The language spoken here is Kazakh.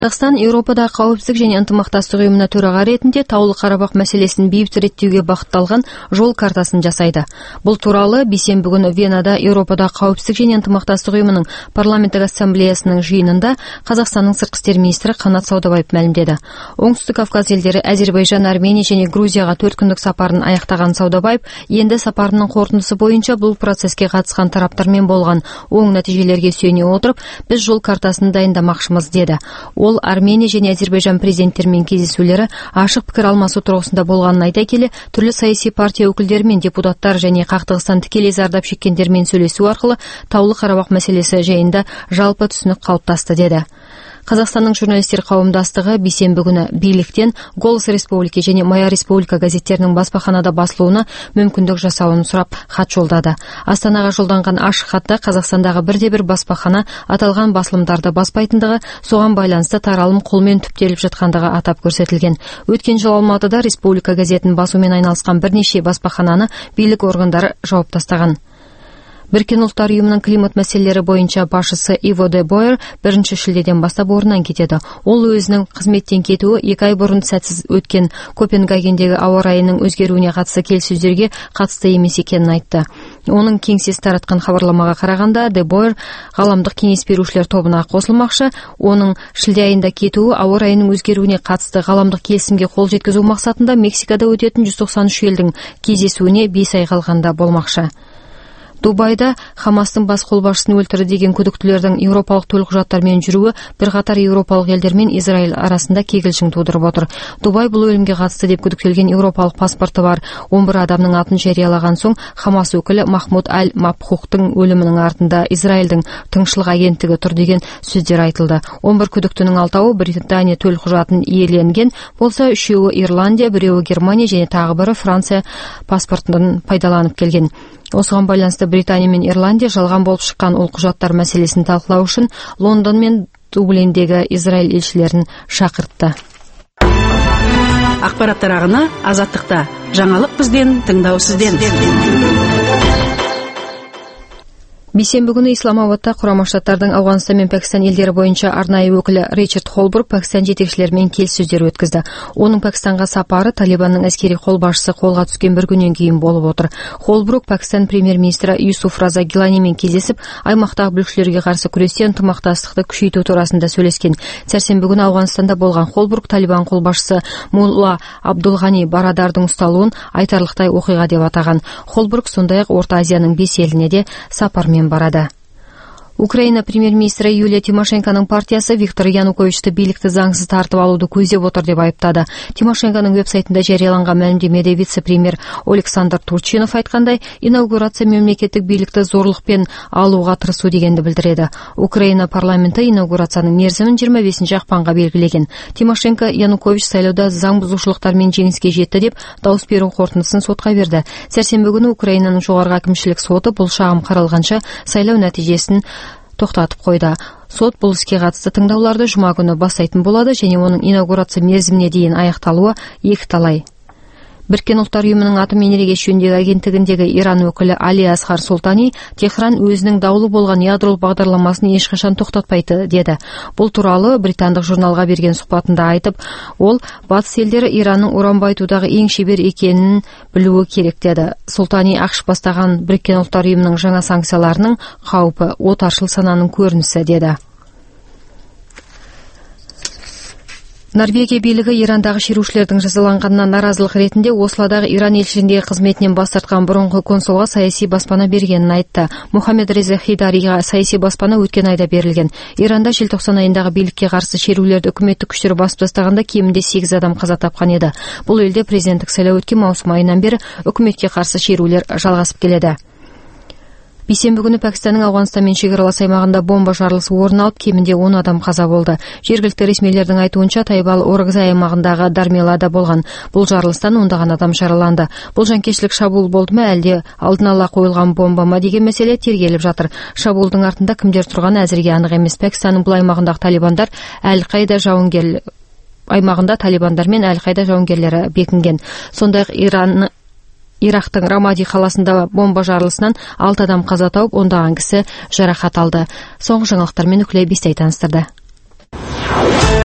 Қазақстан Еуропада қауіпсіздік және ынтымақтастық ұйымына төраға ретінде Таулы Қарабақ мәселесін бейбіт реттеуге бағытталған жол картасын жасайды. Бұл туралы бейсенбі күні Венада Еуропада қауіпсіздік және ынтымақтастық ұйымының парламенттік ассамблеясының жиынында Қазақстанның сыртқы істер министрі Қанат Саудабаев мәлімдеді. Оңтүстік Кавказ елдері Әзербайжан, Армения және Грузияға 4 күндік сапарын аяқтаған Саудабаев енді сапарының қорытындысы бойынша бұл процеске қатысқан тараптармен болған оң нәтижелерге сүйене отырып, біз жол картасын дайындамақшымыз деді. Ол Армения және Әзербайжан президенттерімен кездесулері ашық пікір алмасу тұрғысында болғанын айта келе, түрлі саяси партия өкілдерімен депутаттар және қақтығыстан тікелей зардап шеккендермен сөйлесу арқылы Таулы Қарабақ мәселесі жайында жалпы түсінік қалыптасты деді. Қазақстанның журналистер қауымдастығы бейсенбі күні биліктен Голос Республики және Моя Республика газеттерінің баспаханада басылуына мүмкіндік жасауын сұрап хат жолдады. Астанаға жолданған ашық хатта Қазақстандағы бірде-бір баспахана аталған басылымдарды баспайтындығы, соған байланысты таралым қолмен түптеліп жатқандығы атап көрсетілген. Өткен жыл Алматыда Республика газетін басумен айналысқан бірнеше баспахананы билік органдары жауып тастаған. Біріккен ұлттар ұйымының климат мәселелері бойынша басшысы Иво де Бойер 1 шілдеден бастап орнынан кетеді. Ол өзінің қызметтен кетуі 2 ай бұрын сәтсіз өткен Копенгагендегі ауа райының өзгеруіне қатысты келіссөздерге қатысты емес екенін айтты. Оның кеңсесі таратқан хабарламаға қарағанда, де Бойер ғаламдық кеңес берушілер тобына қосылмақшы. Оның шілде айында кетуі ауа райының өзгеруіне қатысты ғаламдық келісімге қол жеткізу мақсатында Мексикада өтетін 193 елдің кездесуіне 5 ай қалғанда болмақшы. Дубайда Хамастың бас қолбасшысын өлтірді деген күдіктілердің еуропалық төлқұжаттармен жүруі бірқатар еуропалық елдер мен Израиль арасында кикілжің тудырып отыр. Дубай бұл өлімге қатысты деп күдіктелген еуропалық паспорты бар 11 адамның атын жариялаған соң, Хамас өкілі Махмуд Аль-Мабхухтың өлімінің артында Израильдің тыңшылық агенттігі тұр деген сөздер айтылды. 11 күдіктінің 6-ы Британия төлқұжатын иеленген болса, 3-і Ирландия, 1-і Германия және тағы бірі Франция паспортын пайдаланып келген. Осыған байланысты Британия мен Ирландия жалған болып шыққан ол құжаттар мәселесін талқылау үшін Лондон мен Дублиндегі Израиль елшілерін шақыртты. Ақпараттар ағыны Азаттықта. Жаңалық бізден, тыңдау сізден. Бейсенбі күні Исламабадта Құрама Штаттардың Ауғанстан мен Пәкістан елдері бойынша арнайы өкілі Ричард Холбрук Пәкістан жетекшілерімен келіссөздер өткізді. Оның Пәкістанға сапары Талибанның әскери қолбасшысы қолға түскен бір күннен кейін болып отыр. Холбрук Пәкістан премьер-министрі Юсуф Раза Гиланимен кездесіп, аймақтағы бүлікшілерге қарсы күресте ынтымақтастықты күшейту турасында сөйлескен. Сәрсенбі күні Ауғанстанда болған Холбрук Талибан қолбасшысы Мулла Абдулғани Барадардың ұсталуын айтарлықтай оқиға деп атаған. Холбрук сондай-ақ Орта Азияның 5 еліне де сапармен барады. Украина премьер-министрі Юлия Тимошенконың партиясы Виктор Януковичті билікті заңсыз тартып алуды көздеп отыр деп айыптады. Тимошенконың веб-сайтында жарияланған мәлімдемеде вице-премьер Александр Турчинов айтқандай, инаугурация мемлекеттік билікті зорлықпен алуға тырысу дегенді білдіреді. Украина парламенті инаугурацияның мерзімін 25 ақпанға белгілеген. Тимошенко Янукович сайлауда заң бұзушылықтармен жеңіске жетті деп дауыс беру қорытындысын сотқа берді. Сәрсенбі күні Украинаның жоғарғы әкімшілік соты бұл шағым қаралғанша сайлау нәтижесін тоқтатып қойды. Сот бұл іске қатысты тыңдауларды жұма күні бастайтын болады және оның инаугурация мерзіміне дейін аяқталуы екіталай. Біріккен ұлттар ұйымының атом энергия жөніндегі агенттігіндегі Иран өкілі Али Асқар Сұлтани Техран өзінің даулы болған ядролық бағдарламасын ешқашан тоқтатпайды деді. Бұл туралы британдық журналға берген сұхбатында айтып, ол батыс елдері Иранның уран байытудағы ең шебер екенін білуі керек деді. Сұлтани ақш бастаған Біріккен ұлттар ұйымының жаңа санкцияларының қаупі отаршыл сананың көрінісі деді. Норвегия билігі Ирандағы шерушілердің жазаланғанына наразылық ретінде Ослодағы Иран елшілігіндегі қызметінен бас тартқан бұрынғы консулға саяси баспана бергенін айтты. Мухаммед Реза Хейдариға саяси баспана өткен айда берілген. Иранда желтоқсан айындағы билікке қарсы шерулерді үкіметтік күштер басып тастағанда кемінде 8 адам қаза тапқан еді. Бұл елде президенттік сайлау өткен маусым айынан бері үкіметке қарсы шерулер жалғасып келеді. Бейсенбі күні Пәкістанның Ауғанстанмен шекаралас аймағында бомба жарылысы орын алып, кемінде 10 адам қаза болды. Жергілікті ресмилердің айтуынша Тайбал Оргзай аймағындағы Дармелада болған. Бұл жарылыстан ондаған адам жараланды. Бұл жанкештілік шабуыл болды ма, әлде алдын ала қойылған бомба ма деген мәселе тергеліп жатыр. Шабуылдың артында кімдер тұрғаны әзірге анық емес. Пәкістанның бұл аймағындағы талибандар аймағында талибандар мен Әл-Қайда жауынгерлері бекінген. Сондай-ақ Ирактың Рамади қаласында бомба жарылысынан 6 адам қаза тауып, ондаған кісі жарақат алды. Соңғы жаңалықтармен Үкілей Бестай таныстырды.